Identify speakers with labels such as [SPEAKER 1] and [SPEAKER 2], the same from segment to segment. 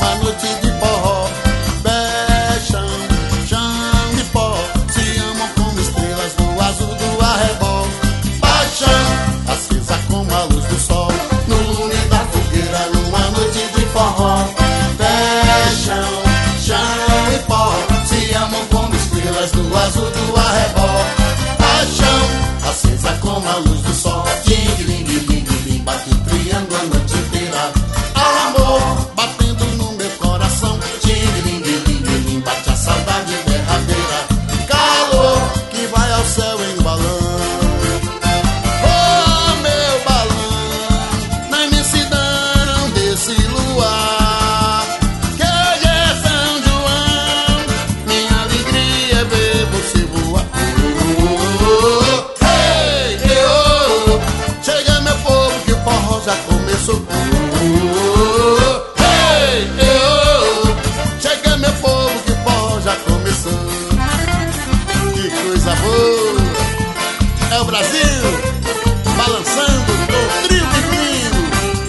[SPEAKER 1] numa noite de forró. Pé, chão, chão e pó, se amam como estrelas no azul do arrebol. Paixão, acesa como a luz do sol, no lume da fogueira numa noite de forró. Pé, chão, chão e pó, se amam como estrelas no azul do arrebol. Paixão, acesa como a luz do sol, ting-ling-ling-ling, bate o triângulo a noite inteira. Amor batendo no meu coração, ting-ling-ling-ling, bate a saudade derradeira. Calor que vai ao céu em balão. Oh, meu balão, na imensidão desse luar, que hoje é São João, minha alegria é ver você voar. Hey, oh, chega meu povo que o forró já começou. Hey, oh, chega meu povo que o forró já começou. Que coisa boa! É o Brasil balançando com o trio Biglino.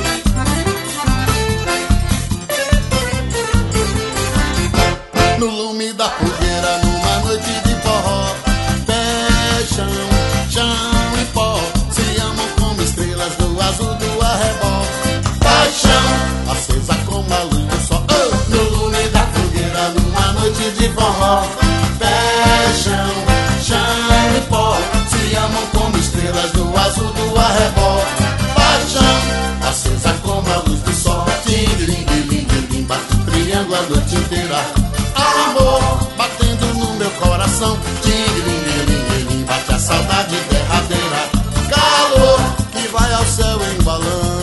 [SPEAKER 1] No lume da fogueira numa noite de forró. Pé, chão, chão e pó, se amam como estrelas do azul do arrebol. Paixão, acesa como a luz do sol, oh! No lume da fogueira numa noite de forró. Pé, chão, chão e pó, se amam como estrelas do azul do arrebol. Paixão, acesa como a luz do sol, ting-ling-ling-ling, bate o triângulo a noite inteira. Amor batendo no meu coração, ting-ling-ling-ling, bate a saudade derradeira. Calor que vai ao céu em balão.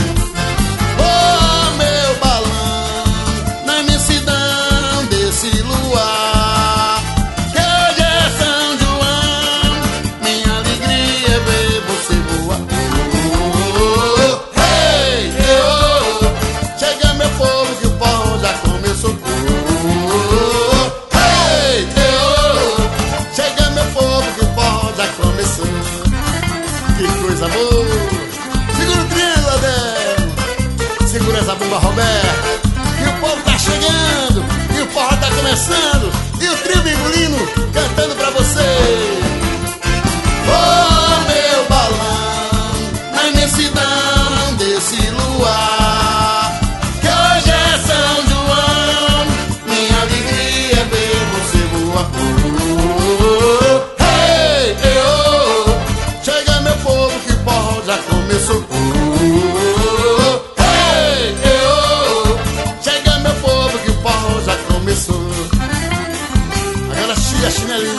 [SPEAKER 1] Oh, meu balão, na imensidão desse luar, que hoje é São João, minha alegria é ver você voar. Oh, hey, oh, chega meu povo que o forró já começou. Oh, hey, oh, chega meu povo que o forró já começou. Que coisa boa! Segura o triângulo, Adel! Segura essa bomba, Roberto! E o povo tá chegando! E o forró tá começando! E o trio Biglino cantando pra você! Oh, meu balão, na imensidão desse luar, que hoje é São João, minha alegria é ver você voar. Oh, hey, oh, chega meu povo que o forró já começou. Oh, hey, oh, chega meu povo que o forró já começou. Agora chia, chinelinho.